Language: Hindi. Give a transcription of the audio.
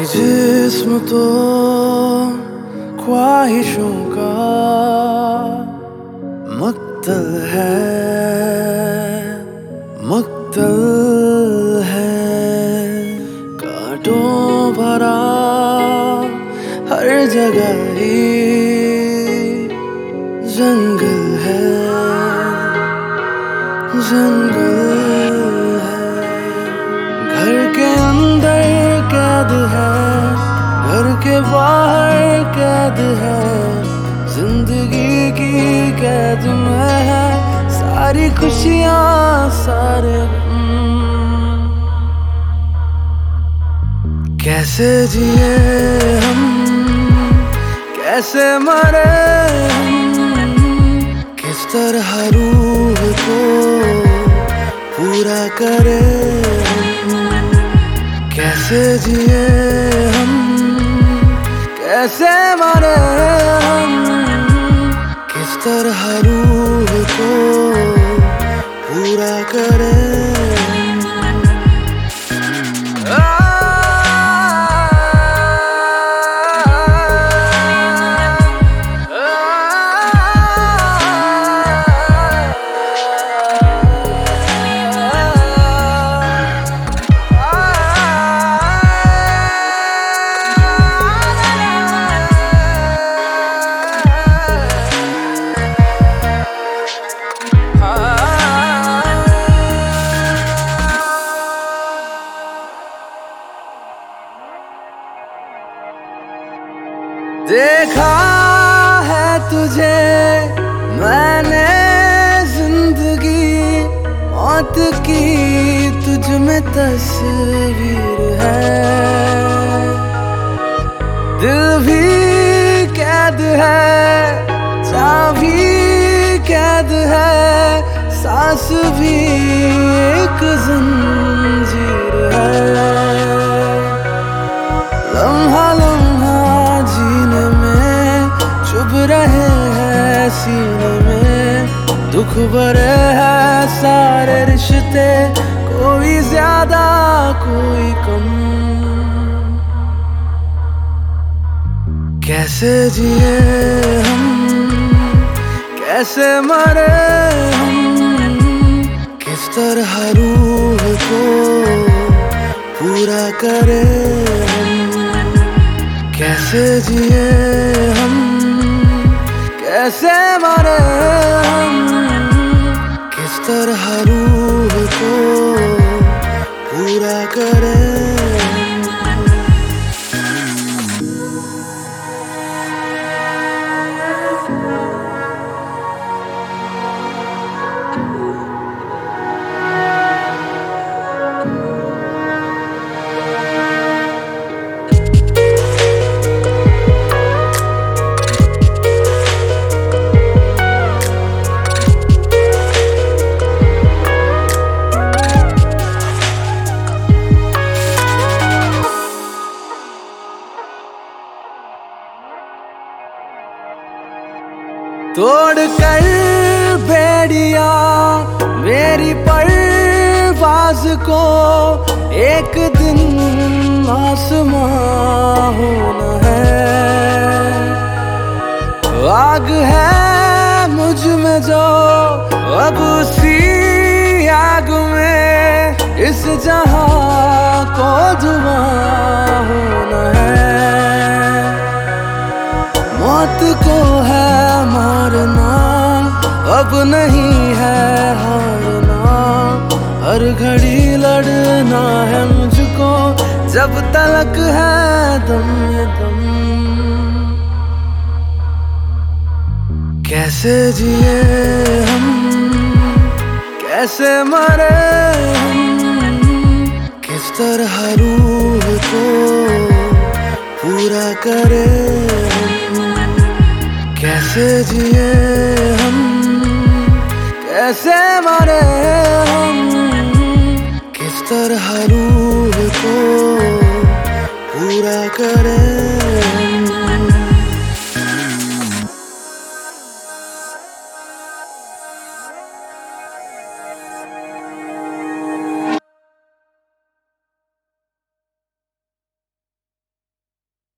जिस्म तो ख्वाहिशों का मक्तल है कांटों भरा हर जगह ही जंगल है घर के अंदर कैद है, घर के बाहर कैद है, जिंदगी की कैद में है सारी खुशियाँ सारे कैसे जिए हम, कैसे मरे हम, किस तरह रूह को पूरा करे हम, कैसे जिए हम, कैसे मरे हम, किस तरह रूह को पूरा करे देखा है तुझे मैंने जिंदगी मौत की तुझ में तस्वीर है, दिल भी कैद है, चाबी कैद है, सांस भी एक जंजीर है, लम्हा लम्हा जीने में चुभ रहे हैं सीने में, दुख भरे हैं सारे रिश्ते, कोई ज्यादा कोई कम, कैसे जिए हम, कैसे मरे हम, किस तरह रूह को पूरा करे हम, कैसे जिए हम, कैसे मरे हम, किस तरह रूह को पूरा करे तोड़ कर बेड़िया मेरी परवाज को, एक दिन आसमां होना है, आग है मुझ में जो अब उसी आग में इस जहां को धुआं होना है, मौत को है मारना अब नहीं है हारना, हर घड़ी लड़ना है मुझको जब तलक है दम ये दम, कैसे जिए हम, कैसे मरे हम, किस तरह रूह को पूरा करे हम, कैसे जिए हम, कैसे मरे हम, किस तरह रूह को पूरा करे हम।